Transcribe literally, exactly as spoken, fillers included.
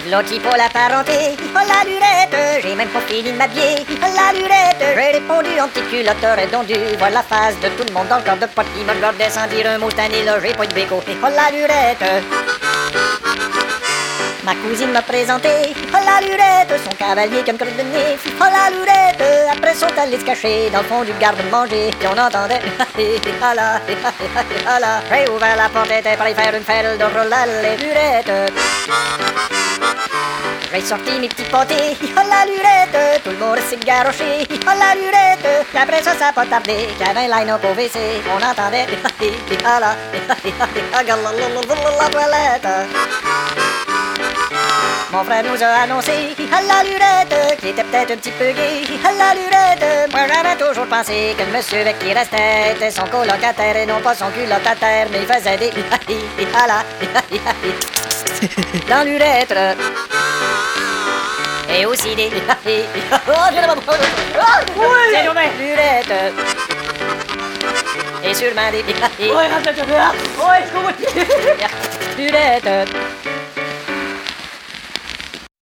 L'autre pour la parenté, oh la lurette, j'ai même pas fini de m'habiller, oh la lurette, j'ai répondu en petite culotte redondue, voir la face de tout le monde dans le corps de pote qui me regardait sans dire un mot, cette année-là, j'ai pas eu de béco, oh la lurette. Ma cousine m'a présenté, oh la lurette, son cavalier comme crotte de nez, oh la lurette, après sont allés se cacher dans le fond du garde-manger, puis on entendait, ah là, ah là, j'ai ouvert la porte, était prêt à faire une felle de roulade, lurette. J'ai sorti mes petits pâtés, oh la lurette, tout le monde s'est garoché, oh la lurette, puis après ça, ça a pas tardé, qu'il y avait un line-up au W C, on entendait, ah là, regarde la toilette. Mon frère nous a annoncé, à la lurette, qui était peut-être un petit peu gay, à la lurette. Moi j'avais toujours pensé que le monsieur avec qui restait était son colocataire et non pas son culotataire, mais il faisait des à la dans l'urette. Et aussi des c'est dommage, lurette. Et sûrement des lurette.